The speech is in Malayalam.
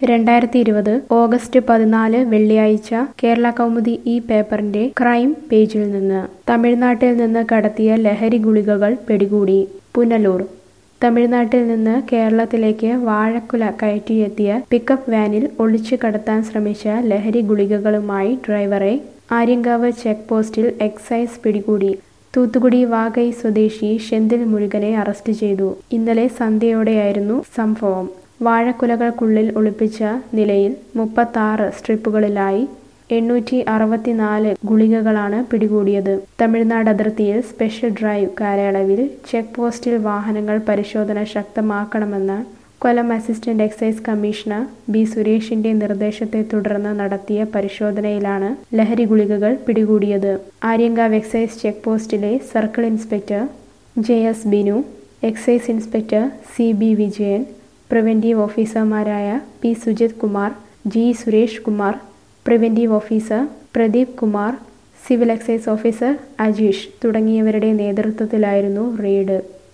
2020 ഓഗസ്റ്റ് 14 വെള്ളിയാഴ്ച കേരള കൗമുദി ഈ പേപ്പറിന്റെ ക്രൈം പേജിൽ നിന്ന് തമിഴ്നാട്ടിൽ നിന്ന് കടത്തിയ ലഹരി ഗുളികകൾ പിടികൂടി. പുനലൂർ. തമിഴ്നാട്ടിൽ നിന്ന് കേരളത്തിലേക്ക് വാഴക്കുല കയറ്റിയെത്തിയ പിക്കപ്പ് വാനിൽ ഒളിച്ചു കടത്താൻ ശ്രമിച്ച ലഹരി ഗുളികകളുമായി ഡ്രൈവറെ ആര്യങ്കാവ് ചെക്ക് പോസ്റ്റിൽ എക്സൈസ് പിടികൂടി. തൂത്തുകുടി വാകൈ സ്വദേശി ഷെന്തിൽ മുരുകനെ അറസ്റ്റ് ചെയ്തു. ഇന്നലെ സന്ധ്യയോടെയായിരുന്നു സംഭവം. വാഴക്കുലകൾക്കുള്ളിൽ ഒളിപ്പിച്ച നിലയിൽ 36 സ്ട്രിപ്പുകളിലായി 864 ഗുളികകളാണ് പിടികൂടിയത്. തമിഴ്നാട് അതിർത്തിയിൽ സ്പെഷ്യൽ ഡ്രൈവ് കാലയളവിൽ ചെക്ക് പോസ്റ്റിൽ വാഹനങ്ങൾ പരിശോധന ശക്തമാക്കണമെന്ന് Kollam assistant excise commissioner B സുരേഷിന്റെ നിർദ്ദേശത്തെ തുടർന്ന് നടത്തിയ പരിശോധനയിലാണ് ലഹരി ഗുളികകൾ പിടികൂടിയത്. ആര്യങ്കാവ് എക്സൈസ് ചെക്ക് പോസ്റ്റിലെ circle inspector JS Binu, excise inspector CB Vijayan, preventive ഓഫീസർമാരായ P Sujith Kumar, G Suresh Kumar, preventive officer Pradeep Kumar, civil excise officer Ajeesh തുടങ്ങിയവരുടെ നേതൃത്വത്തിലായിരുന്നു റെയ്ഡ്.